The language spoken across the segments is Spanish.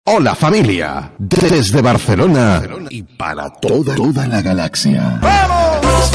Hola familia, desde Barcelona y para toda la galaxia. ¡Vamos!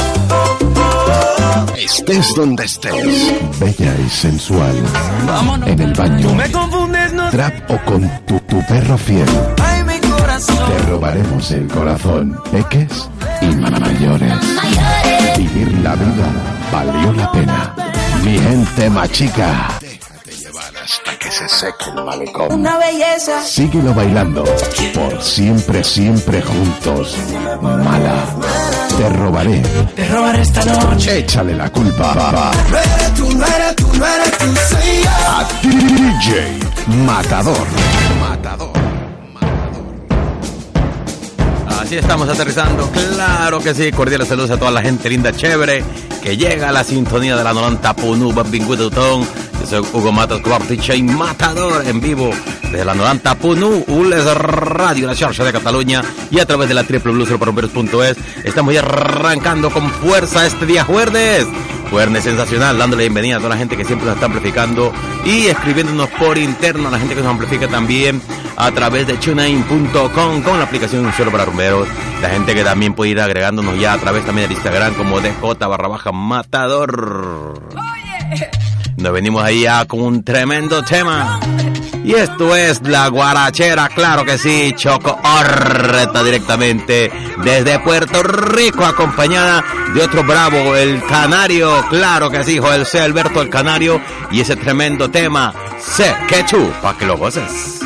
Estés donde estés, bella y sensual, vámonos. En el baño, tú me confundes, no. Trap o con tu perro fiel. Ay, mi corazón. Te robaremos el corazón, peques y mayores. Vivir la vida valió la pena. Mi gente machica. Hasta que se seque el malecón. Una belleza. Síguelo bailando. Por siempre, siempre juntos. Mala. Te robaré esta noche. Échale la culpa. No eres tú, no eres tú, no eres tú, soy yo. A DJ Matador. Así estamos aterrizando, claro que sí. Cordiales saludos a toda la gente linda, chévere, que llega a la sintonía de la 90.1. Benvinguto a tothom. Yo soy Hugo Matos, DJ Matador, en vivo desde la 90.1, ULES Radio, la xarxa de Cataluña, y a través de la www.superromperos.es. Estamos ya arrancando con fuerza este día jueves sensacional, dándole bienvenida a toda la gente que siempre nos está amplificando y escribiéndonos por interno, a la gente que nos amplifica también a través de tunein.com con la aplicación Solo para Rumberos, la gente que también puede ir agregándonos ya a través también del Instagram como DJ_Matador. Nos venimos ahí ya con un tremendo tema. Y esto es La Guarachera, claro que sí, Choco Horta, directamente desde Puerto Rico, acompañada de otro bravo, el Canario, claro que sí, Joel C. Alberto el Canario, y ese tremendo tema, Sé que tú, pa' que lo goces.